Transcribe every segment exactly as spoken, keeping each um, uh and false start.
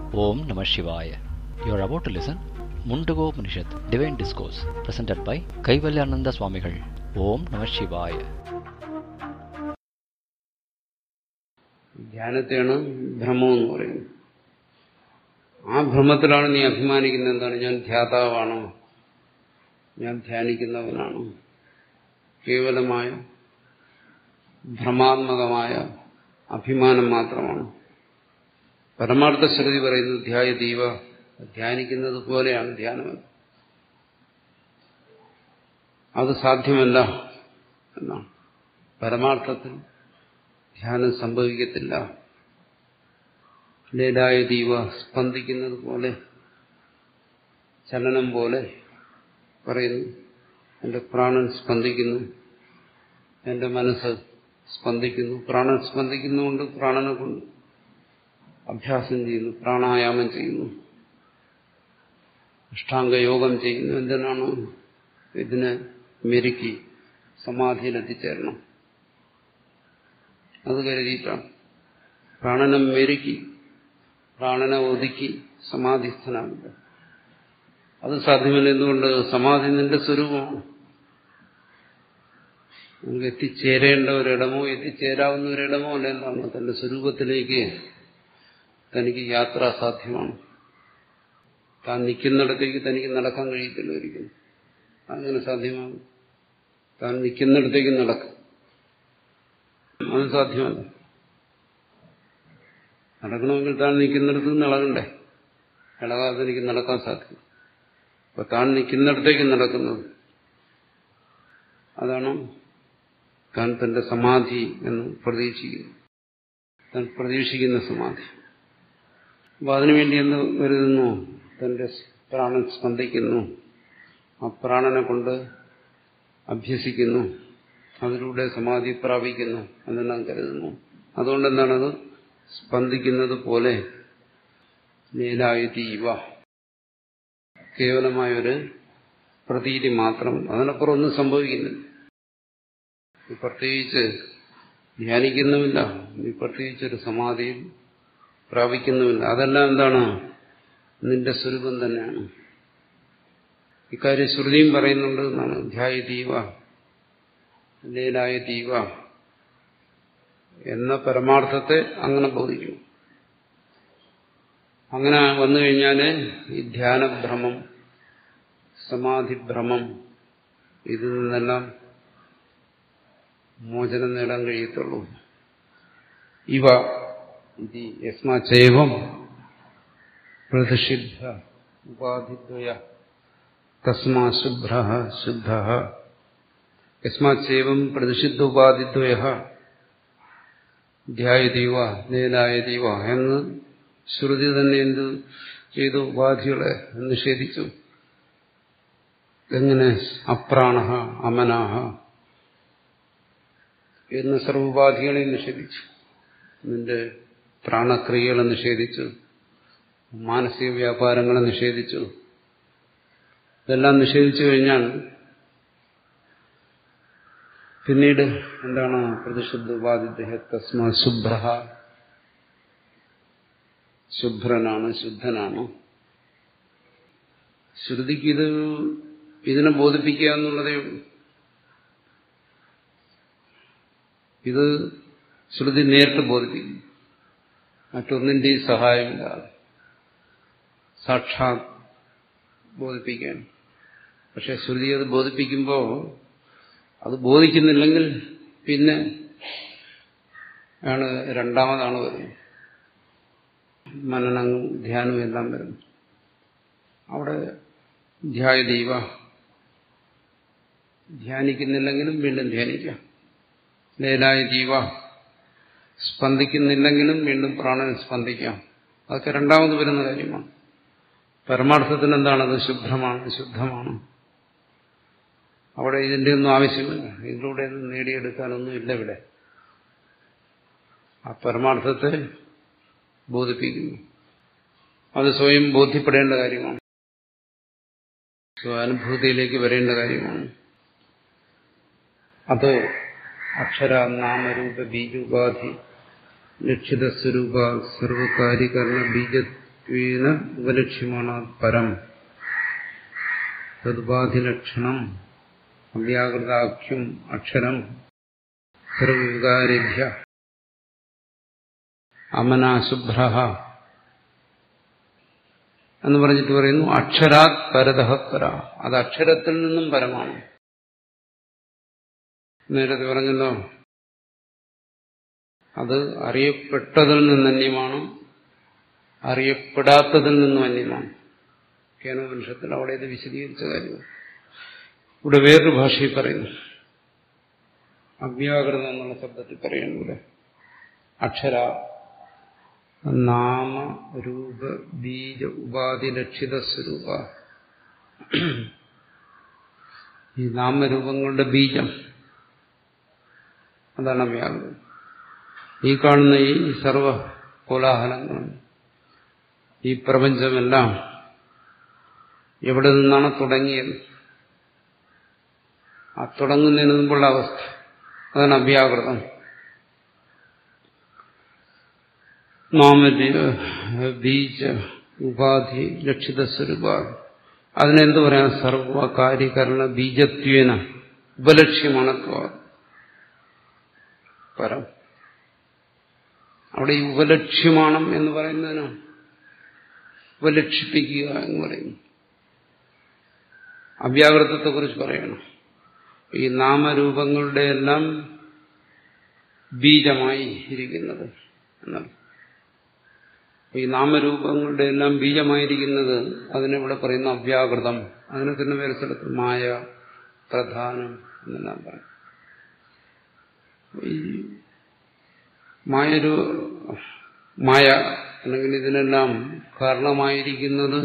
Om Namah Shivaya. You are about to listen Mundago Upanishad, Divine Discourse, presented by Kaivalyananda Swamigal. Om Namah Shivaya. ധ്യാനത്തെയാണ് ഭ്രമം എന്ന് പറയുന്നത്. ആ ഭ്രമത്തിലാണ് നീ അഭിമാനിക്കുന്നത്. എന്താണ്? ഞാൻ ധ്യാതാവാണോ, ഞാൻ ധ്യാനിക്കുന്നവനാണോ? കേവലമായ ഭ്രമാത്മകമായ അഭിമാനം മാത്രമാണ്. പരമാർത്ഥ ശ്രുതി പറയുന്നത് ധ്യായതീവ, ധ്യാനിക്കുന്നത് പോലെയാണ് ധ്യാനം. അത് സാധ്യമല്ല എന്നാണ്. പരമാർത്ഥത്തിൽ ധ്യാനം സംഭവിക്കത്തില്ല. ലീലായതീവ, സ്പന്ദിക്കുന്നത് പോലെ, ചലനം പോലെ പറയുന്നു. എന്റെ പ്രാണൻ സ്പന്ദിക്കുന്നു, എന്റെ മനസ്സ് സ്പന്ദിക്കുന്നു. പ്രാണൻ സ്പന്ദിക്കുന്നുകൊണ്ട് പ്രാണനെ കൊണ്ട് അഭ്യാസം ചെയ്യുന്നു, പ്രാണായാമം ചെയ്യുന്നു, അഷ്ടാംഗയോഗം ചെയ്യുന്നു. എന്തിനാണ്? ഇതിനെ മെരുക്കി സമാധിയിലെത്തിച്ചേരണം. അത് കരുതിയിട്ടാണ്. പ്രാണനെ മെരുക്കി, പ്രാണനെ ഒതുക്കി സമാധിസ്ഥനാവില്ല. അത് സാധ്യമല്ല. എന്തുകൊണ്ട്? സമാധി നിന്റെ സ്വരൂപമാണ്. നമുക്ക് എത്തിച്ചേരേണ്ട ഒരിടമോ എത്തിച്ചേരാവുന്ന ഒരിടമോ അല്ല. എന്താണ്? തന്റെ സ്വരൂപത്തിലേക്ക് തനിക്ക് യാത്ര അസാധ്യമാണ്. താൻ നിൽക്കുന്നിടത്തേക്ക് തനിക്ക് നടക്കാൻ കഴിയത്തില്ല ഒരിക്കലും. അങ്ങനെ സാധ്യമാകും? താൻ നിൽക്കുന്നിടത്തേക്ക് നടക്കും, അത് സാധ്യമല്ല. നടക്കണമെങ്കിൽ താൻ നിൽക്കുന്നിടത്ത് നിന്ന് ഇളകണ്ടേ. ഇളകാതെ എനിക്ക് നടക്കാൻ സാധിക്കും. അപ്പൊ താൻ നിൽക്കുന്നിടത്തേക്ക് നടക്കുന്നത്, അതാണ് താൻ തന്റെ സമാധി എന്ന് പ്രതീക്ഷിക്കുന്നു. താൻ പ്രതീക്ഷിക്കുന്ന സമാധി. അപ്പൊ അതിനുവേണ്ടി എന്ത് കരുതുന്നു? തന്റെ പ്രാണൻ സ്പന്ദിക്കുന്നു, ആ പ്രാണനെ കൊണ്ട് അഭ്യസിക്കുന്നു, അതിലൂടെ സമാധി പ്രാപിക്കുന്നു എന്നെല്ലാം കരുതുന്നു. അതുകൊണ്ട് എന്താണത്? സ്പന്ദിക്കുന്നത് പോലെ ലീലായുതീവ, കേവലമായൊരു പ്രതീതി മാത്രം. അതിനപ്പുറം ഒന്നും സംഭവിക്കുന്നില്ല. നീ പ്രത്യേകിച്ച് ധ്യാനിക്കുന്നുമില്ല, നീ പ്രത്യേകിച്ചൊരു സമാധിയിൽ പ്രാപിക്കുന്നുമില്ല. അതെല്ലാം എന്താണ്? നിന്റെ സ്വരൂപം തന്നെയാണ്. ഇക്കാര്യം ശ്രുതിയും പറയുന്നുണ്ട് എന്നാണ്. ധ്യായതീവ ലീലായതീവ എന്ന പരമാർത്ഥത്തെ അങ്ങനെ ബോധിക്കും. അങ്ങനെ വന്നു കഴിഞ്ഞാൽ ഈ ധ്യാനഭ്രമം, സമാധിഭ്രമം, ഇതിൽ നിന്നെല്ലാം മോചനം നേടാൻ കഴിയത്തുള്ളൂ. ഇവ ഇതി യസ്മാചൈവം പ്രതിഷിദ്ധ ഉപാധിദ്വയ തസ്മാ ശുഭ്രഃ ശുദ്ധഃ. യസ്മാചൈവം പ്രതിഷിദ്ധ ഉപാധിദ്വയ ധ്യായതീവ ലീലായതീവ എന്ന് ശ്രുതി തന്നെ എന്ത് ചെയ്തു? ഉപാധികളെ നിഷേധിച്ചു. എങ്ങനെ? അപ്രാണഃ അമനാഃ എന്ന് സർവോപാധികളെ നിഷേധിച്ചു. നിന്റെ പ്രാണക്രിയകളെ നിഷേധിച്ചു, മാനസിക വ്യാപാരങ്ങളെ നിഷേധിച്ചു. ഇതെല്ലാം നിഷേധിച്ചു കഴിഞ്ഞാൽ പിന്നീട് എന്താണ്? പ്രതിഷിദ്ധ ഉപാധിദ്വയ തസ്മാ ശുഭ്രഃ, ശുഭ്രനാണ്, ശുദ്ധനാണ്. ശ്രുതിക്ക് ഇത് ഇതിനെ ബോധിപ്പിക്കുക എന്നുള്ളതേ ഉള്ളൂ. ഇത് ശ്രുതി നേരിട്ട് ബോധിപ്പിക്കും, മറ്റൊന്നിന്റെയും സഹായമില്ലാതെ സാക്ഷാത് ബോധിപ്പിക്കാൻ. പക്ഷെ ശ്രുതി അത് ബോധിപ്പിക്കുമ്പോൾ അത് ബോധിക്കുന്നില്ലെങ്കിൽ പിന്നെ ആണ് രണ്ടാമതാണ് വരുന്നത്. മനനവും ധ്യാനവും എല്ലാം വരുന്നു. അവിടെ ധ്യായതീവ, ധ്യാനിക്കുന്നില്ലെങ്കിലും വീണ്ടും ധ്യാനിക്കാം. ലീലായതീവ, സ്പന്ദിക്കുന്നില്ലെങ്കിലും വീണ്ടും പ്രാണൻ സ്പന്ദിക്കാം. അതൊക്കെ രണ്ടാമത് വരുന്ന കാര്യമാണ്. പരമാർത്ഥത്തിന് എന്താണത്? ശുഭ്രമാണ്, ശുദ്ധമാണ്. അവിടെ ഇതിന്റെ ഒന്നും ആവശ്യമില്ല. ഇതിലൂടെ ഒന്നും നേടിയെടുക്കാനൊന്നുമില്ല. ഇവിടെ ആ പരമാർത്ഥത്തെ ബോധിപ്പിക്കുന്നു. അത് സ്വയം ബോധ്യപ്പെടേണ്ട കാര്യമാണ്, സ്വാനുഭൂതിയിലേക്ക് വരേണ്ട കാര്യമാണ്. അത് അക്ഷര നാമരൂപ ബീജോപാധി ലക്ഷിത സ്വരൂപ സർവകാര്യകരണ ബീജ വീന ഉപലക്ഷ്യമാണ് പരം തദുപാധിലക്ഷണം അവ്യാകൃതാഖ്യം അക്ഷരം സർവവികാരേഭ്യ അമനാശുഭ്ര എന്ന് പറഞ്ഞിട്ട് പറയുന്നു അക്ഷരാത് പരതഃ പര. അത് അക്ഷരത്തിൽ നിന്നും പരമാണ്. നേരത്തെ പറഞ്ഞല്ലോ, അത് അറിയപ്പെട്ടതിൽ നിന്ന് അന്യമാണ്, അറിയപ്പെടാത്തതിൽ നിന്നും അന്യമാണ്. കേനോപനിഷത്തിൽ അവിടെ ഇത് വിശദീകരിച്ച കാര്യമാണ്. ഇവിടെ വേറൊരു ഭാഷയിൽ പറയുന്നു, അവ്യാകൃതം എന്നുള്ള ശബ്ദത്തിൽ പറയുന്നത് അക്ഷര നാമ രൂപ ബീജ ഉപാധി ലക്ഷിത സ്വരൂപ. ഈ നാമരൂപങ്ങളുടെ ബീജം, അതാണ് അവ്യാകൃതം. ഈ കാണുന്ന ഈ സർവ കോലാഹലങ്ങളും ഈ പ്രപഞ്ചമെല്ലാം എവിടെ നിന്നാണ് തുടങ്ങിയത്, ആ തുടങ്ങുന്നതിന് മുമ്പുള്ള അവസ്ഥ, അതാണ് അവ്യാകൃതം. നാമ ബീജ ഉപാധി ലക്ഷിത സ്വരൂപ. അതിനെന്ത് പറയാം? സർവകാര്യകരണ ബീജത്വേന ഉപലക്ഷ്യമാണ് പരം. അവിടെ ഈ ഉപലക്ഷ്യമാണം എന്ന് പറയുന്നതിന് ഉപലക്ഷിപ്പിക്കുക എന്ന് പറയുന്നു. അവ്യാകൃതത്തെക്കുറിച്ച് പറയണം. ഈ നാമരൂപങ്ങളുടെ എല്ലാം ബീജമായി ഇരിക്കുന്നത് എന്നാണ്. ഈ നാമരൂപങ്ങളുടെ എല്ലാം ബീജമായിരിക്കുന്നത് അതിനെവിടെ പറയുന്ന അവ്യാകൃതം. അതിനെ തന്നെ വേറെ സ്ഥലത്ത് മായ, പ്രധാനം എന്നെല്ലാം പറയും. ഈ മായൊരു മായ അല്ലെങ്കിൽ ഇതിനെല്ലാം കാരണമായിരിക്കുന്നത്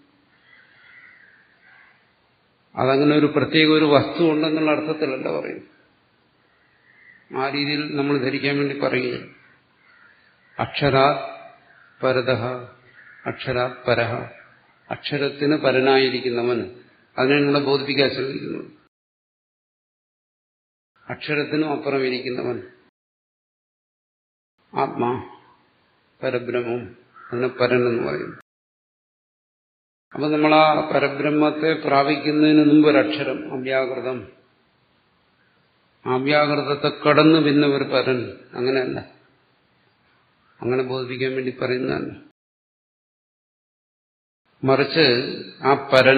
അതങ്ങനെ ഒരു പ്രത്യേക ഒരു വസ്തു ഉണ്ടെന്നുള്ള അർത്ഥത്തിലല്ല പറയും. ആ രീതിയിൽ നമ്മൾ ധരിക്കാൻ വേണ്ടി പറയുകയാണ്. അക്ഷരാത് പരതഃ അക്ഷരാത് പരഃ. അക്ഷരത്തിന് പരനായിരിക്കുന്നവൻ, അതിനാണ് ഇവിടെ ബോധിപ്പിക്കാൻ ശ്രമിക്കുന്നത്. അക്ഷരത്തിനും അപ്പുറം ഇരിക്കുന്നവൻ ആത്മാ, പരബ്രഹ്മം, അതിനെ പരൻ എന്ന് പറയുന്നു. അപ്പൊ നമ്മൾ ആ പരബ്രഹ്മത്തെ പ്രാപിക്കുന്നതിന് മുമ്പ് ഒരക്ഷരം അവ്യാകൃതം, അവ്യാകൃതത്തെ കടന്നു പിന്നെ ഒരു പരൻ, അങ്ങനെയല്ല. അങ്ങനെ ബോധിപ്പിക്കാൻ വേണ്ടി പറയുന്നതല്ല. മറിച്ച് ആ പരൻ,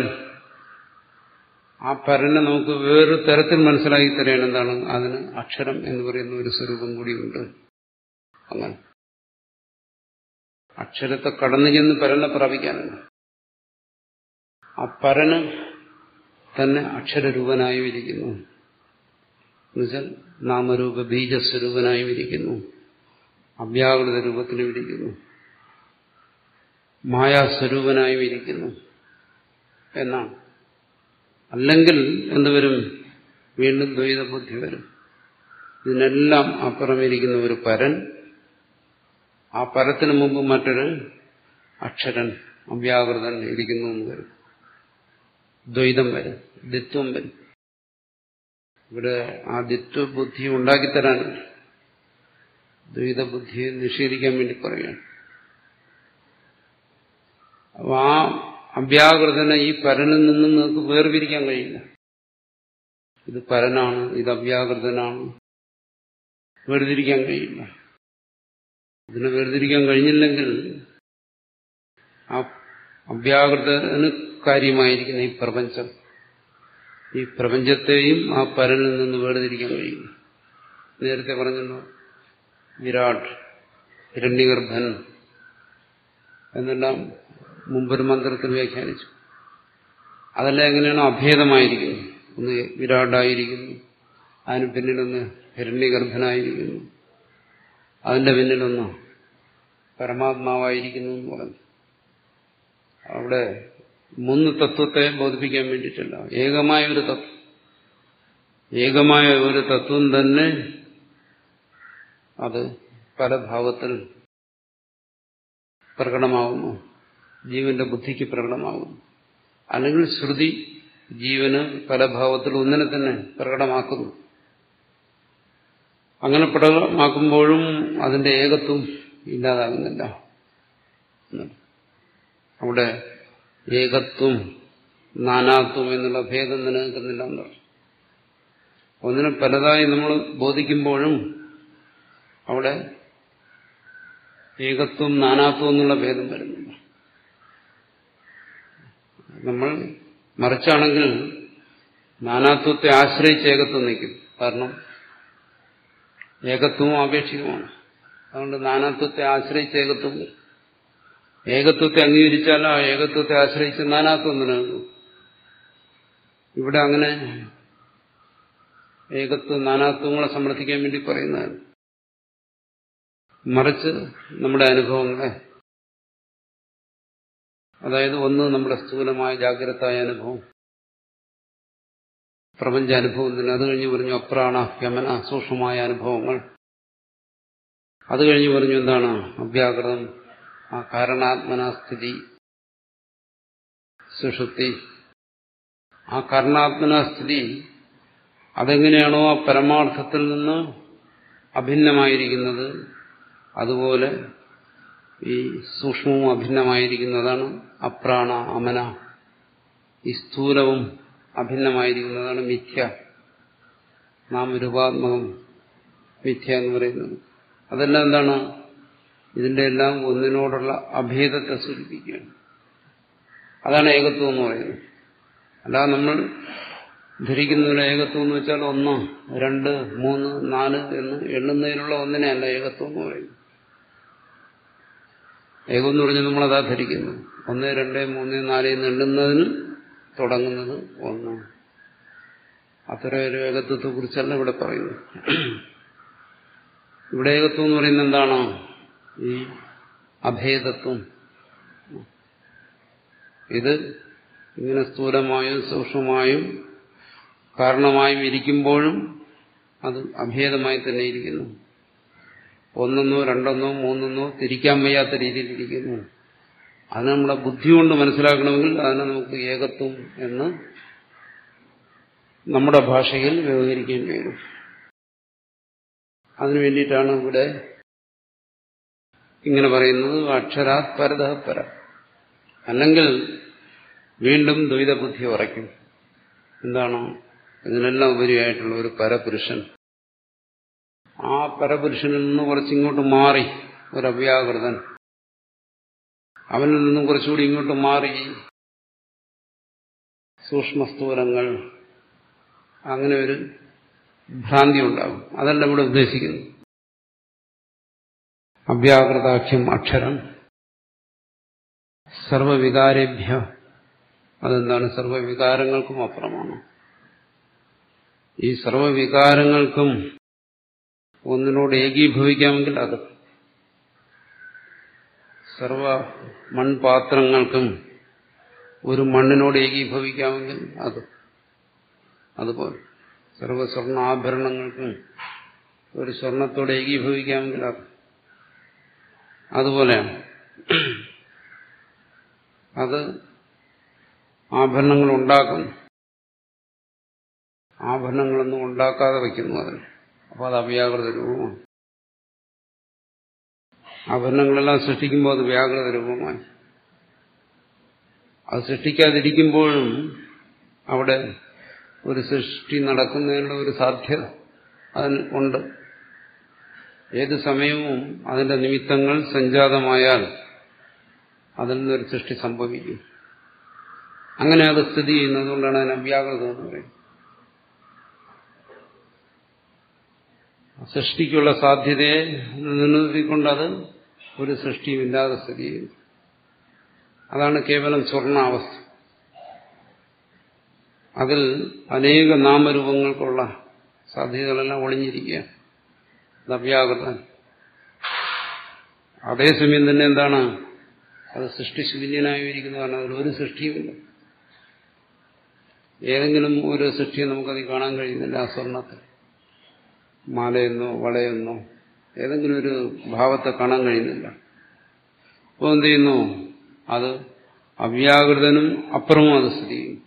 ആ പരനെ നമുക്ക് വേറൊരു തരത്തിൽ മനസ്സിലാക്കി തരാൻ എന്താണ്, അതിന് അക്ഷരം എന്ന് പറയുന്ന ഒരു സ്വരൂപം കൂടിയുണ്ട്. അങ്ങനെ അക്ഷരത്തെ കടന്നു ചെന്ന് പരനെ പ്രാപിക്കാനല്ല, ആ പരന് തന്നെ അക്ഷരരൂപനായും ഇരിക്കുന്നു. എന്നുവെച്ചാൽ നാമരൂപ ബീജസ്വരൂപനായും ഇരിക്കുന്നു, അവ്യാകൃത രൂപത്തിലും ഇരിക്കുന്നു, മായാസ്വരൂപനായും ഇരിക്കുന്നു എന്നാണ്. അല്ലെങ്കിൽ എന്തുവരും? വീണ്ടും ദ്വൈതബുദ്ധി വരും. ഇതിനെല്ലാം അപ്പുറമിരിക്കുന്ന ഒരു പരൻ, ആ പരത്തിന് മുമ്പ് മറ്റൊരു അക്ഷരൻ അവ്യാകൃതൻ ഇരിക്കുന്നു എന്ന് വരും. ദ്വൈതം വരും, ദ്വിത്വം വരും. ഇവിടെ ആ ദ്വിത്വബുദ്ധി ഉണ്ടാക്കിത്തരാൻ, ദ്വൈതബുദ്ധിയെ നിഷേധിക്കാൻ വേണ്ടി പറയുകയാണ്. അപ്പൊ ആ അവ്യാകൃതനെ ഈ പരനിൽ നിന്നും നിങ്ങൾക്ക് വേർപിരിക്കാൻ കഴിയില്ല. ഇത് പരനാണ്, ഇത് അവ്യാകൃതനാണ്, വേർതിരിക്കാൻ കഴിയില്ല. ഇതിനെ വേർതിരിക്കാൻ കഴിഞ്ഞില്ലെങ്കിൽ ആ അവ്യാകൃതന് കാര്യമായിരിക്കുന്ന ഈ പ്രപഞ്ചം, ഈ പ്രപഞ്ചത്തെയും ആ പരനിൽ നിന്ന് വേർതിരിക്കാൻ കഴിയില്ല. നേരത്തെ പറഞ്ഞല്ലോ, വിരാട്, ഹിരണ്യഗർഭൻ എന്നെല്ലാം മുമ്പൊരു മന്ത്രത്തിൽ വ്യാഖ്യാനിച്ചു. അതെല്ലാം എങ്ങനെയാണോ അഭേദമായിരിക്കുന്നു. ഒന്ന് വിരാടായിരിക്കുന്നു, അതിന് പിന്നിലൊന്ന് ഹിരണ്യഗർഭനായിരിക്കുന്നു, അതിന്റെ പിന്നിലൊന്ന് പരമാത്മാവായിരിക്കുന്നു എന്ന് പറഞ്ഞു. അവിടെ മൂന്ന് തത്വത്തെ ബോധിപ്പിക്കാൻ വേണ്ടിയിട്ടല്ല, ഏകമായ ഒരു തത്വം. ഏകമായ ഒരു തത്വം തന്നെ അത് പല ഭാവത്തിൽ പ്രകടമാകുന്നു, ജീവന്റെ ബുദ്ധിക്ക് പ്രകടമാകുന്നു. അല്ലെങ്കിൽ ശ്രുതി ജീവന് പല ഭാവത്തിൽ ഒന്നിനെ തന്നെ പ്രകടമാക്കുന്നു. അങ്ങനെ പ്രകടമാക്കുമ്പോഴും അതിന്റെ ഏകത്വം ഇല്ലാതാകുന്നില്ല. അവിടെ ഏകത്വം നാനാത്വം എന്നുള്ള ഭേദം നിലനിൽക്കുന്നില്ല എന്നർത്ഥം. ഒന്നിനെ പലതായി നമ്മൾ ബോധിക്കുമ്പോഴും അവിടെ ഏകത്വം നാനാത്വം എന്നുള്ള ഭേദം വരുന്നില്ല. നമ്മൾ മറിച്ചാണെങ്കിൽ നാനാത്വത്തെ ആശ്രയിച്ച് ഏകത്വം നിൽക്കും. കാരണം ഏകത്വവും ആപേക്ഷികമാണ്. അതുകൊണ്ട് നാനാത്വത്തെ ആശ്രയിച്ച് ഏകത്വം വരും. ഏകത്വത്തെ അംഗീകരിച്ചാൽ ആ ഏകത്വത്തെ ആശ്രയിച്ച് നാനാത്വം നിലനിൽക്കും. ഇവിടെ അങ്ങനെ ഏകത്വം നാനാത്വങ്ങളെ സമർത്ഥിക്കാൻ വേണ്ടി പറയുന്നതാണ്. മറിച്ച് നമ്മുടെ അനുഭവങ്ങളെ, അതായത് ഒന്ന് നമ്മുടെ സ്ഥൂലമായ ജാഗ്രതായ അനുഭവം, പ്രപഞ്ചാനുഭവം തന്നെ. അത് കഴിഞ്ഞ് പറഞ്ഞു അപ്രാണ യമന സൂക്ഷ്മമായ അനുഭവങ്ങൾ. അത് കഴിഞ്ഞ് പറഞ്ഞു എന്താണ് അവ്യാകൃതം, ആ കാരണാത്മനാസ്ഥിതി, സുഷുപ്തി. ആ കാരണാത്മനാസ്ഥിതി അതെങ്ങനെയാണോ ആ പരമാർത്ഥത്തിൽ നിന്ന് അഭിന്നമായിരിക്കുന്നത്, അതുപോലെ ഈ സൂക്ഷ്മവും അഭിന്നമായിരിക്കുന്നതാണ് അപ്രാണ അമന. ഈ സ്ഥൂലവും അഭിന്നമായിരിക്കുന്നതാണ് മിഥ്യ, നാമരൂപാത്മകം മിഥ്യ എന്ന് പറയുന്നത്. അതെല്ലാം എന്താണ്? ഇതിന്റെ എല്ലാം ഒന്നിനോടുള്ള അഭേദത്തെ സൂചിപ്പിക്കുകയാണ്. അതാണ് ഏകത്വം എന്ന് പറയുന്നത്. അല്ലാതെ നമ്മൾ ധരിക്കുന്നതിന് ഏകത്വം എന്ന് വെച്ചാൽ ഒന്ന്, രണ്ട്, മൂന്ന്, നാല് എന്ന് എണ്ണുന്നതിനുള്ള ഒന്നിനെയല്ല ഏകത്വം എന്ന് പറയുന്നത്. ഏകം എന്ന് പറഞ്ഞാൽ നമ്മളതാ ധരിക്കുന്നത്. ഒന്ന്, രണ്ട്, മൂന്ന്, നാല് എന്ന് എണ്ണുന്നതിന് തുടങ്ങുന്നത് ഒന്ന്. അത്തരം ഒരു ഏകത്വത്തെ കുറിച്ചല്ല ഇവിടെ പറയുന്നത്. ഇവിടെ ഏകത്വം എന്ന് പറയുന്നത് എന്താണ്? ഈ അഭേദത്വം. ഇത് ഇങ്ങനെ സ്ഥൂലമായും സൂക്ഷ്മമായും കാരണമായും ഇരിക്കുമ്പോഴും അത് അഭേദമായി തന്നെ ഇരിക്കുന്നു. ഒന്നെന്നോ രണ്ടെന്നോ മൂന്നെന്നോ തിരിക്കാൻ വയ്യാത്ത രീതിയിൽ ഇരിക്കുന്നു. അത് നമ്മുടെ ബുദ്ധി കൊണ്ട് മനസ്സിലാക്കണമെങ്കിൽ അതിനെ നമുക്ക് ഏകത്വം എന്ന് നമ്മുടെ ഭാഷയിൽ വ്യവഹരിക്കേണ്ടി വരും. അതിനു വേണ്ടിയിട്ടാണ് ഇവിടെ ഇങ്ങനെ പറയുന്നത് അക്ഷരാത് പരതഃ പര. അല്ലെങ്കിൽ വീണ്ടും ദ്വൈത ബുദ്ധി ഉറയ്ക്കും. എന്താണ്? ഇതിനെല്ലാം ഉപരിയായിട്ടുള്ള ഒരു പരപുരുഷൻ. ആ പരപുരുഷനിൽ നിന്ന് കുറച്ചിങ്ങോട്ട് മാറി ഒരു അവ്യാകൃതൻ, അവനിൽ നിന്നും കുറച്ചുകൂടി ഇങ്ങോട്ട് മാറി സൂക്ഷ്മസ്ഥൂലങ്ങൾ, അങ്ങനെ ഒരു ഭ്രാന്തി ഉണ്ടാകും. അതല്ല ഇവിടെ ഉദ്ദേശിക്കുന്നത്. അവ്യാകൃതാഖ്യം അക്ഷരം സർവവികാരേഭ്യ, അതെന്താണ്? സർവവികാരങ്ങൾക്കും അപ്പുറമാണ്. ഈ സർവവികാരങ്ങൾക്കും ഒന്നിനോട് ഏകീഭവിക്കാമെങ്കിൽ അത്, സർവ മൺപാത്രങ്ങൾക്കും ഒരു മണ്ണിനോട് ഏകീഭവിക്കാമെങ്കിൽ അത്, അതുപോലെ സർവ സ്വർണ്ണാഭരണങ്ങൾക്കും ഒരു സ്വർണത്തോട് ഏകീഭവിക്കാമെങ്കിൽ അത്, അതുപോലെയാണ്. അത് ആഭരണങ്ങൾ ഉണ്ടാക്കുന്നു, ആഭരണങ്ങളൊന്നും ഉണ്ടാക്കാതെ വയ്ക്കുന്നു അതിന്. അപ്പോൾ അത് അവ്യാകൃത രൂപമാണ്. ആഭരണങ്ങളെല്ലാം സൃഷ്ടിക്കുമ്പോൾ അത് വ്യാകൃത രൂപമായി. അത് സൃഷ്ടിക്കാതിരിക്കുമ്പോഴും അവിടെ ഒരു സൃഷ്ടി നടക്കുന്നതിനുള്ള ഒരു സാധ്യത അതിന് ഉണ്ട്. ഏത് സമയവും അതിന്റെ നിമിത്തങ്ങൾ സംജാതമായാൽ അതിൽ നിന്നൊരു സൃഷ്ടി സംഭവിക്കും. അങ്ങനെ അത് സ്ഥിതി ചെയ്യുന്നതുകൊണ്ടാണ് അതിന് അവ്യാകൃതം എന്ന് പറയുന്നത്. സൃഷ്ടിക്കുള്ള സാധ്യതയെ നിലനിർത്തിക്കൊണ്ടത് ഒരു സൃഷ്ടിയുമില്ലാതെ സ്ഥിതി ചെയ്യുന്നു. അതാണ് കേവലം സ്വർണ്ണാവസ്ഥ. അതിൽ അനേക നാമരൂപങ്ങൾക്കുള്ള സാധ്യതകളെല്ലാം ഒളിഞ്ഞിരിക്കുകയാണ്. അത് അവ്യാകൃതം. അതേസമയം തന്നെ എന്താണ്? അത് സൃഷ്ടിശൂന്യനായിരിക്കുന്നതാണ്. അതിൽ ഒരു സൃഷ്ടിയുമില്ല. ഏതെങ്കിലും ഒരു സൃഷ്ടിയെ നമുക്കത് കാണാൻ കഴിയുന്നില്ല. ആ സ്വർണ്ണത്തിൽ മാലയെന്നോ വളയെന്നോ ഏതെങ്കിലും ഒരു ഭാവത്തെ കാണാൻ കഴിയുന്നില്ല. അപ്പോൾ എന്ത് ചെയ്യുന്നു? അത് അവ്യാകൃതനും അപ്പുറവും അത് സ്ഥിതി ചെയ്യും.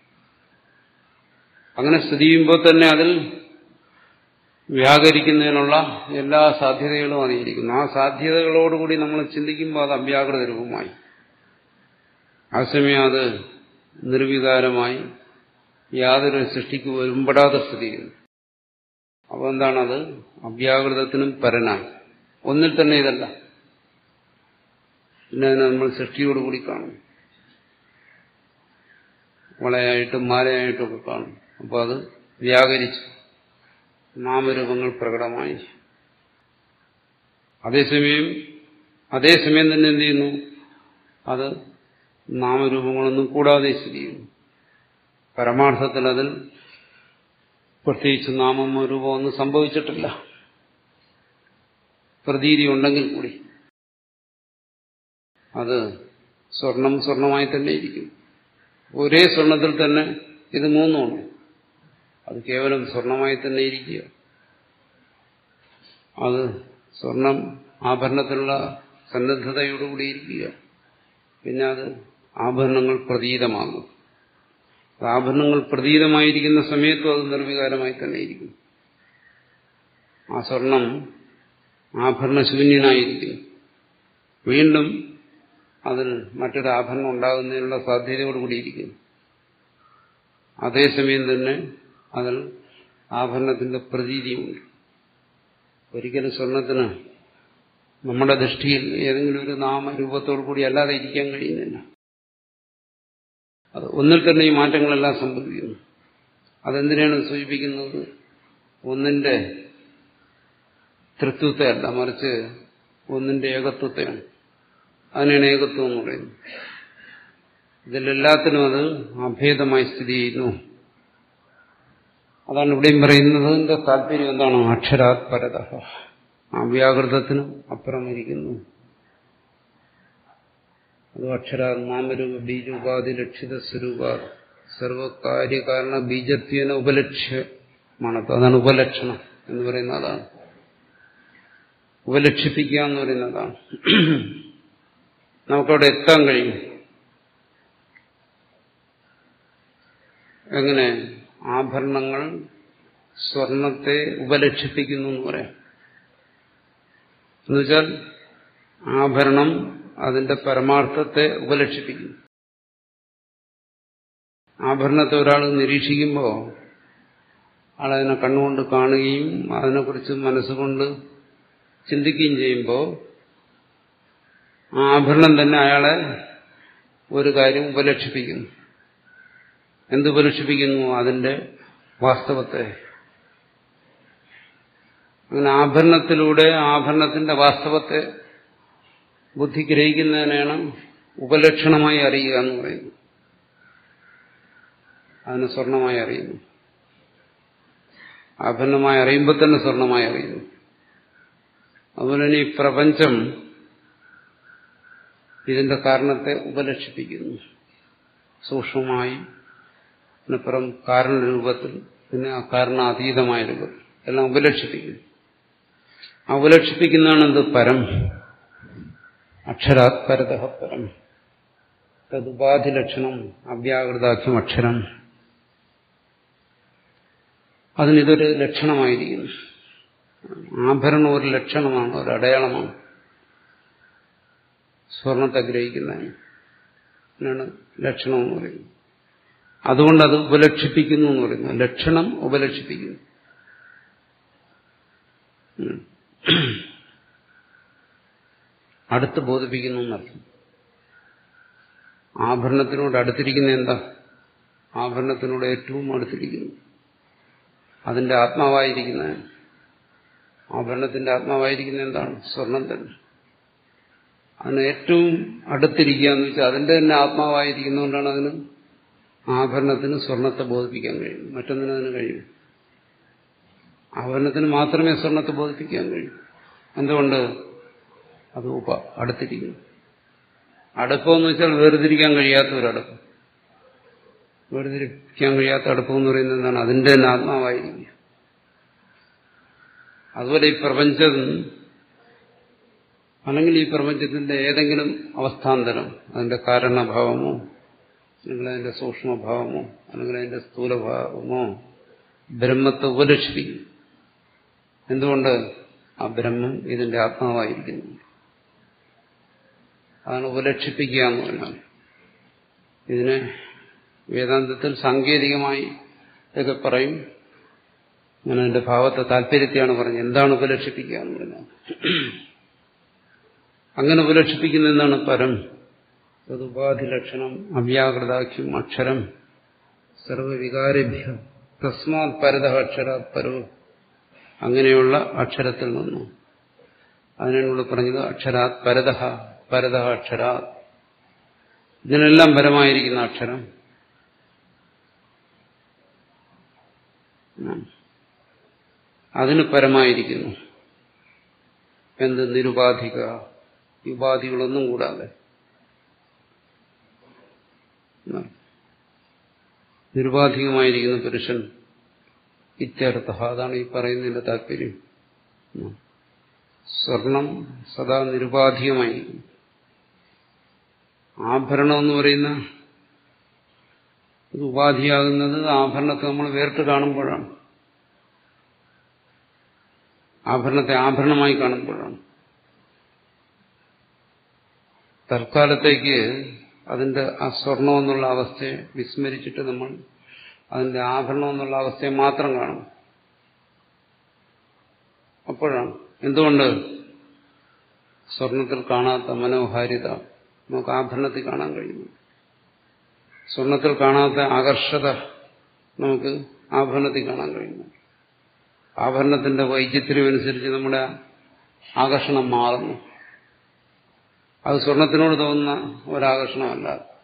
അങ്ങനെ സ്ഥിതി ചെയ്യുമ്പോൾ തന്നെ അതിൽ വ്യാകരിക്കുന്നതിനുള്ള എല്ലാ സാധ്യതകളും അറിയിരിക്കുന്നു. ആ സാധ്യതകളോടുകൂടി നമ്മൾ ചിന്തിക്കുമ്പോൾ അത് അവ്യാകൃത രൂപമായി. അതേസമയം അത് നിർവികാരമായി യാതൊരു സൃഷ്ടിക്ക് വരുമ്പെടാതെ സ്ഥിതി ചെയ്യുന്നു. അപ്പോൾ എന്താണത്? അവ്യാകൃതത്തിനും പരനാണ്. ഒന്നിൽ തന്നെ ഇതല്ല. പിന്നെ അതിനെ നമ്മൾ സൃഷ്ടിയോടുകൂടി കാണും. വളയായിട്ടും മാലയായിട്ടും ഒക്കെ കാണും. അപ്പോൾ അത് വ്യാകരിച്ചു, നാമരൂപങ്ങൾ പ്രകടമായി. അതേസമയം അതേസമയം തന്നെ എന്ത് ചെയ്യുന്നു? അത് നാമരൂപങ്ങളൊന്നും കൂടാതെ സ്ഥിതി ചെയ്യുന്നു. പരമാർത്ഥത്തിൽ അതിൽ പ്രത്യേകിച്ച് നാമമോ രൂപമോ ഒന്നും സംഭവിച്ചിട്ടില്ല. പ്രതീതി ഉണ്ടെങ്കിൽ കൂടി അത് സ്വർണം സ്വർണമായി തന്നെ ഇരിക്കും. ഒരേ സ്വർണത്തിൽ തന്നെ ഇത് മൂന്നുമാണ്. അത് കേവലം സ്വർണമായി തന്നെ ഇരിക്കുക. അത് സ്വർണം ആഭരണത്തിലുള്ള സന്നദ്ധതയോടുകൂടി ഇരിക്കുക. പിന്നെ അത് ആഭരണങ്ങൾ പ്രതീതമാകും. ആഭരണങ്ങൾ പ്രതീതമായിരിക്കുന്ന സമയത്തും അത് നിർവികാരമായി തന്നെ ഇരിക്കും. ആ സ്വർണം ആഭരണശൂന്യനായിരിക്കും. വീണ്ടും അതിൽ മറ്റൊരു ആഭരണം ഉണ്ടാകുന്നതിനുള്ള സാധ്യതയോടുകൂടിയിരിക്കുന്നു. അതേസമയം തന്നെ അതിൽ ആഭരണത്തിന്റെ പ്രതീതിയുണ്ട്. ഒരിക്കലും സ്വർണത്തിന് നമ്മുടെ ദൃഷ്ടിയിൽ ഏതെങ്കിലും ഒരു നാമരൂപത്തോടു കൂടി അല്ലാതെ ഇരിക്കാൻ കഴിയുന്നില്ല. അത് ഒന്നിൽ തന്നെ ഈ മാറ്റങ്ങളെല്ലാം സംഭവിക്കുന്നു. അതെന്തിനാണ് സൂചിപ്പിക്കുന്നത്? ഒന്നിന്റെ തൃത്വത്തെ അല്ല, മറിച്ച് ഒന്നിന്റെ ഏകത്വത്തെയാണ്. അതിനാണ് ഏകത്വം എന്ന് പറയുന്നത്. ഇതിലെല്ലാത്തിനും അത് അഭേദമായി സ്ഥിതി ചെയ്യുന്നു. അതാണ് ഇവിടെയും പറയുന്നത്. ഇതിന്റെ താല്പര്യം എന്താണ്? അക്ഷരാത് പരതഃ, അവ്യാകൃതത്തിനും അപ്പുറം ഇരിക്കുന്നു. അത് അക്ഷരാ നാമരൂപ ബീജോപാധി ലക്ഷിത സ്വരൂപ സർവകാര്യകാരണ ബീജത്വേന ഉപലക്ഷ്യമാണ്. അതാണ് ഉപലക്ഷണം എന്ന് പറയുന്നത്. അതാണ് ഉപലക്ഷിപ്പിക്കുക എന്ന് പറയുന്നതാണ്. നമുക്കവിടെ എത്താൻ കഴിയും. എങ്ങനെ? ആഭരണങ്ങൾ സ്വർണത്തെ ഉപലക്ഷിപ്പിക്കുന്നു എന്ന് പറയാം. എന്നുവെച്ചാൽ ആഭരണം അതിന്റെ പരമാർത്ഥത്തെ ഉപലക്ഷിപ്പിക്കുന്നു. ആഭരണത്തെ ഒരാൾ നിരീക്ഷിക്കുമ്പോൾ ആളതിനെ കണ്ണുകൊണ്ട് കാണുകയും അതിനെക്കുറിച്ച് മനസ്സുകൊണ്ട് ചിന്തിക്കുകയും ചെയ്യുമ്പോൾ ആ ആഭരണം തന്നെ അയാളെ ഒരു കാര്യം ഉപലക്ഷിപ്പിക്കുന്നു. എന്തുപലക്ഷിപ്പിക്കുന്നു? അതിന്റെ വാസ്തവത്തെ. അങ്ങനെ ആഭരണത്തിലൂടെ ആഭരണത്തിന്റെ വാസ്തവത്തെ ബുദ്ധി ഗ്രഹിക്കുന്നതിനാണ് ഉപലക്ഷണമായി അറിയുക എന്ന് പറയുന്നത്. അതിന് സ്വർണമായി അറിയുന്നു. ആഭരണമായി അറിയുമ്പോൾ തന്നെ സ്വർണമായി അറിയുന്നു. അതുപോലെ തന്നെ ഈ പ്രപഞ്ചം ഇതിന്റെ കാരണത്തെ ഉപലക്ഷിപ്പിക്കുന്നു. സൂക്ഷ്മമായി, പുറം കാരണരൂപത്തിൽ, പിന്നെ ആ കാരണാതീതമായ രൂപത്തിൽ എല്ലാം ഉപലക്ഷിപ്പിക്കുന്നു. ആ ഉപലക്ഷിപ്പിക്കുന്നതാണ് എന്ത്? പരം. അക്ഷരാത് പരതഃ പരം. തദുപാധി ലക്ഷണം അവ്യാകൃതാഖ്യം അക്ഷരം. അതിനിതൊരു ലക്ഷണമായിരിക്കുന്നു. ആഭരണം ഒരു ലക്ഷണമാണ്, ഒരു അടയാളമാണ്. സ്വർണത്തെ ഗ്രഹിക്കുന്നതിനാണ് ലക്ഷണം എന്ന് പറയുന്നത്. അതുകൊണ്ട് അത് ഉപലക്ഷിപ്പിക്കുന്നു എന്ന് പറയുന്നു. ലക്ഷണം ഉപലക്ഷിപ്പിക്കുന്നു. അടുത്ത് ബോധിപ്പിക്കുന്നു എന്നർത്ഥം. ആഭരണത്തിനോട് അടുത്തിരിക്കുന്ന എന്താ? ആഭരണത്തിനോട് ഏറ്റവും അടുത്തിരിക്കുന്നു. അതിന്റെ ആത്മാവായിരിക്കുന്നതാണ്. ആഭരണത്തിന്റെ ആത്മാവായിരിക്കുന്ന എന്താണ്? സ്വർണം തന്നെ. അതിന് ഏറ്റവും അടുത്തിരിക്കുക എന്ന് വെച്ചാൽ അതിന്റെ തന്നെ ആത്മാവായിരിക്കുന്നതുകൊണ്ടാണ് അതിന് ആഭരണത്തിന് സ്വർണത്തെ ബോധിപ്പിക്കാൻ കഴിയും. മറ്റൊന്നിനും അതിന് കഴിയും. ആഭരണത്തിന് മാത്രമേ സ്വർണത്തെ ബോധിപ്പിക്കാൻ കഴിയൂ. എന്തുകൊണ്ട്? അത് ഉപ അടുത്തിരിക്കുന്നു. അടുപ്പമെന്ന് വെച്ചാൽ വേർതിരിക്കാൻ കഴിയാത്ത ഒരടുപ്പം. വേർതിരിക്കാൻ കഴിയാത്ത അടുപ്പം എന്ന് പറയുന്നത് എന്താണ്? അതിന്റെ തന്നെ ആത്മാവായിരിക്കുക. അതുപോലെ ഈ പ്രപഞ്ചം, അല്ലെങ്കിൽ ഈ പ്രപഞ്ചത്തിന്റെ ഏതെങ്കിലും അവസ്ഥാന്തരം, അതിന്റെ കാരണഭാവമോ അല്ലെങ്കിൽ അതിന്റെ സൂക്ഷ്മഭാവമോ അല്ലെങ്കിൽ അതിന്റെ സ്ഥൂലഭാവമോ ബ്രഹ്മത്തെ ഉപലക്ഷിപ്പിക്കും. എന്തുകൊണ്ട്? ആ ബ്രഹ്മം ഇതിന്റെ ആത്മാവായിരിക്കുന്നു. അതാണ് ഉപലക്ഷിപ്പിക്കുക എന്ന് പറഞ്ഞാൽ. ഇതിനെ വേദാന്തത്തിൽ സാങ്കേതികമായി ഒക്കെ പറയും. ഞാൻ അതിന്റെ ഭാവത്തെ താല്പര്യത്തെയാണ് പറഞ്ഞത്. എന്താണ് ഉപലക്ഷിപ്പിക്കുക എന്ന് പറഞ്ഞാൽ അങ്ങനെ ഉപലക്ഷിപ്പിക്കുന്ന എന്താണ് പരം തതുപാധി ലക്ഷണം അവ്യാകൃതാഖ്യം അക്ഷരം സർവവികാരഭ്യ തസ്മാത് പരത അക്ഷരാത് പരവ്. അങ്ങനെയുള്ള അക്ഷരത്തിൽ നിന്നും അതിനാണ് ഇവിടെ പറഞ്ഞത് അക്ഷരാത് പരത പരത അക്ഷരാത്. ഇതിനെല്ലാം പരമായിരിക്കുന്ന അക്ഷരം അതിന് പരമായിരിക്കുന്നു. എന്ത്? നിരുപാധിക, ഉപാധികളൊന്നും കൂടാതെ. നിരുപാധികമായിരിക്കുന്ന പുരുഷൻ ഇത്യർത്ഥ. അതാണ് ഈ പറയുന്നതിന്റെ താല്പര്യം. സ്വർണം സദാ നിരുപാധികമായിരിക്കും. ആഭരണം എന്ന് പറയുന്ന ഇത് ഉപാധിയാകുന്നത് ആഭരണത്തെ നമ്മൾ വേറിട്ട് കാണുമ്പോഴാണ്. ആഭരണത്തെ ആഭരണമായി കാണുമ്പോഴാണ്. തൽക്കാലത്തേക്ക് അതിന്റെ ആ സ്വർണം എന്നുള്ള അവസ്ഥയെ വിസ്മരിച്ചിട്ട് നമ്മൾ അതിന്റെ ആഭരണം എന്നുള്ള അവസ്ഥയെ മാത്രം കാണും. അപ്പോഴാണ് എന്തുകൊണ്ട് സ്വർണത്തിൽ കാണാത്ത മനോഹാരിത നമുക്ക് ആഭരണത്തിൽ കാണാൻ കഴിയുന്നു. സ്വർണത്തിൽ കാണാത്ത ആകർഷത നമുക്ക് ആഭരണത്തിൽ കാണാൻ കഴിയുന്നു. ആഭരണത്തിന്റെ വൈചിത്ര്യമനുസരിച്ച് നമ്മുടെ ആകർഷണം മാറുന്നു. അത് സ്വർണത്തിനോട് തോന്നുന്ന ഒരാകർഷണമല്ല.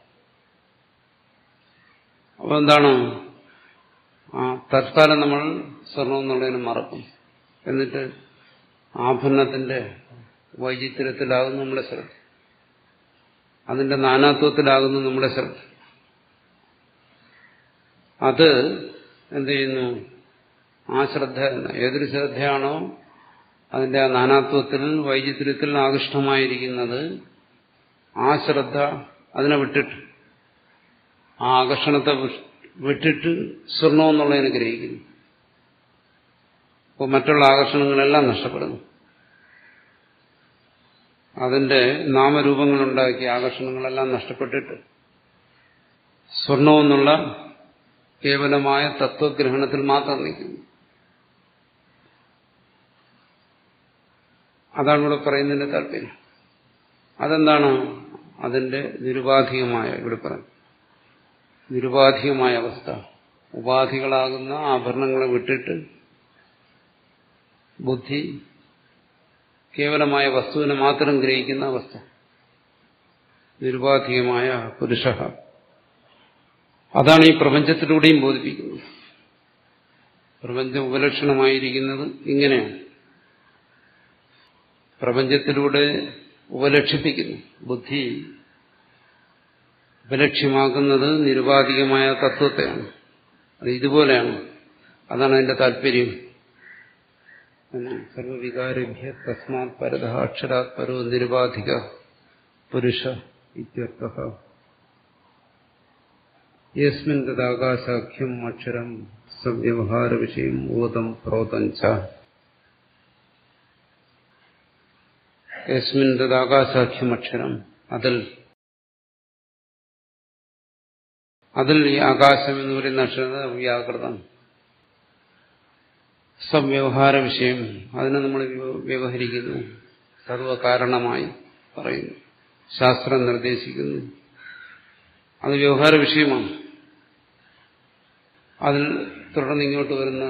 അപ്പോൾ എന്താണ്? ആ തൽക്കാലം നമ്മൾ സ്വർണം എന്നുള്ളതിന് മറക്കും. എന്നിട്ട് ആഭരണത്തിന്റെ വൈചിത്ര്യത്തിലാകുന്നു നമ്മുടെ ശ്രദ്ധ, അതിന്റെ നാനാത്വത്തിലാകുന്നു നമ്മുടെ ശ്രദ്ധ. അത് എന്ത് ചെയ്യുന്നു? ആ ശ്രദ്ധ, ഏതൊരു ശ്രദ്ധയാണോ അതിന്റെ ആ നാനാത്വത്തിൽ വൈചിത്ര്യത്തിൽ ആകൃഷ്ടമായിരിക്കുന്നത്, ആ ശ്രദ്ധ അതിനെ വിട്ടിട്ട്, ആ ആകർഷണത്തെ വിട്ടിട്ട് സ്വർണം എന്നുള്ളതിനെ ഗ്രഹിക്കുന്നു. അപ്പോൾ മറ്റുള്ള ആകർഷണങ്ങളെല്ലാം നഷ്ടപ്പെടുന്നു. അതിന്റെ നാമരൂപങ്ങളുണ്ടാക്കിയ ആകർഷണങ്ങളെല്ലാം നഷ്ടപ്പെട്ടിട്ട് സ്വർണമെന്നുള്ള കേവലമായ തത്വഗ്രഹണത്തിൽ മാത്രം നിൽക്കുന്നു. അതാണ് ഇവിടെ പറയുന്നതിന്റെ താല്പര്യം. അതെന്താണ്? അതിന്റെ നിരുപാധികമായ, ഇവിടെ പറഞ്ഞു നിരുപാധികമായ അവസ്ഥ. ഉപാധികളാകുന്ന ആഭരണങ്ങളെ വിട്ടിട്ട് ബുദ്ധി കേവലമായ വസ്തുവിനെ മാത്രം ഗ്രഹിക്കുന്ന അവസ്ഥ. നിരുപാധികമായ പുരുഷ. അതാണ് ഈ പ്രപഞ്ചത്തിലൂടെയും ബോധിപ്പിക്കുന്നത്. പ്രപഞ്ചം ഉപലക്ഷണമായിരിക്കുന്നത് ഇങ്ങനെയാണ്. പ്രപഞ്ചത്തിലൂടെ ഉപലക്ഷിപ്പിക്കുന്നു. ബുദ്ധി ഉപലക്ഷ്യമാക്കുന്നത് നിരുപാധികമായ തത്വത്തെയാണ്. അത് ഇതുപോലെയാണ്. അതാണ് അതിന്റെ താല്പര്യം. സർവവികാരഭ്യ തസ്മാത് പരത അക്ഷരാത് പരോ നിരുപാധിക പുരുഷ ഇത്യർത്ഥഃ. യസ്മിൻ തദാകാശാഖ്യം അക്ഷരം സവ്യവഹാര വിഷയം ഓതം പ്രോതം ച. യസ്മിൻ തദാകാശാഖ്യം അക്ഷരം, അതിൽ അതിൽ ഈ ആകാശം എന്ന് പറയുന്ന അക്ഷരം വ്യാകൃതം. സംവ്യവഹാര വിഷയം, അതിനെ നമ്മൾ വ്യവഹരിക്കുന്നു, സർവകാരണമായി പറയുന്നു, ശാസ്ത്രം നിർദ്ദേശിക്കുന്നു. അത് വ്യവഹാര വിഷയമാണ്. അതിൽ തുടർന്ന് ഇങ്ങോട്ട് വരുന്ന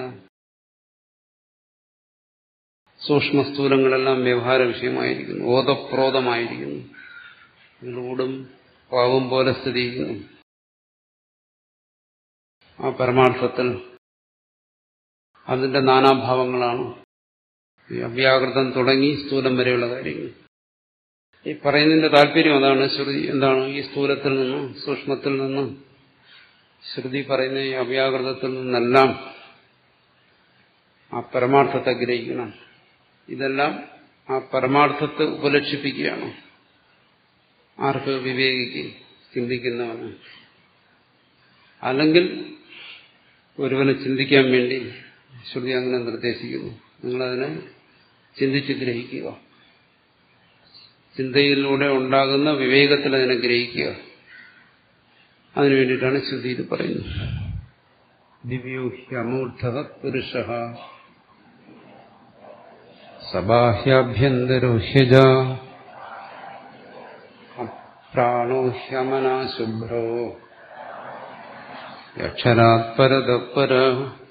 സൂക്ഷ്മസ്ഥൂലങ്ങളെല്ലാം വ്യവഹാര വിഷയമായിരിക്കുന്നു, ഓതപ്രോതമായിരിക്കുന്നു. ഇതിലൂടും പാവം പോലെ സ്ഥിതി ചെയ്യുന്നു. ആ പരമാർത്ഥത്തിൽ അതിന്റെ നാനാഭാവങ്ങളാണ് ഈ അവ്യാകൃതം തുടങ്ങി സ്ഥൂലം വരെയുള്ള കാര്യങ്ങൾ. ഈ പറയുന്നതിന്റെ താല്പര്യം അതാണ്. ശ്രുതി എന്താണ്? ഈ സ്ഥൂലത്തിൽ നിന്നും സൂക്ഷ്മത്തിൽ നിന്നും ശ്രുതി പറയുന്ന ഈ അവ്യാകൃതത്തിൽ നിന്നെല്ലാം ആ പരമാർത്ഥത്തെ ഗ്രഹിക്കണം. ഇതെല്ലാം ആ പരമാർത്ഥത്തെ ഉപലക്ഷിപ്പിക്കുകയാണ്. ആർക്ക്? വിവേകിക്ക്, ചിന്തിക്കുന്നവന്. അല്ലെങ്കിൽ ഒരുവനെ ചിന്തിക്കാൻ വേണ്ടി ശ്രുതി അങ്ങനെ നിർദ്ദേശിക്കുന്നു. നിങ്ങളതിനെ ചിന്തിച്ച് ഗ്രഹിക്കുക. ചിന്തയിലൂടെ ഉണ്ടാകുന്ന വിവേകത്തിൽ അതിനെ ഗ്രഹിക്കുക. അതിനു വേണ്ടിയിട്ടാണ് ശ്രുതി ഇത് പറയുന്നത്. ദിവ്യോ ഹ്യമൂർധ പുരുഷ സബാഹ്യാഭ്യന്തരോ ഹ്യജ പ്രാണോ ഹ്യമനാ ശുഭ്രോ അക്ഷരാത് പരതഃ പരഃ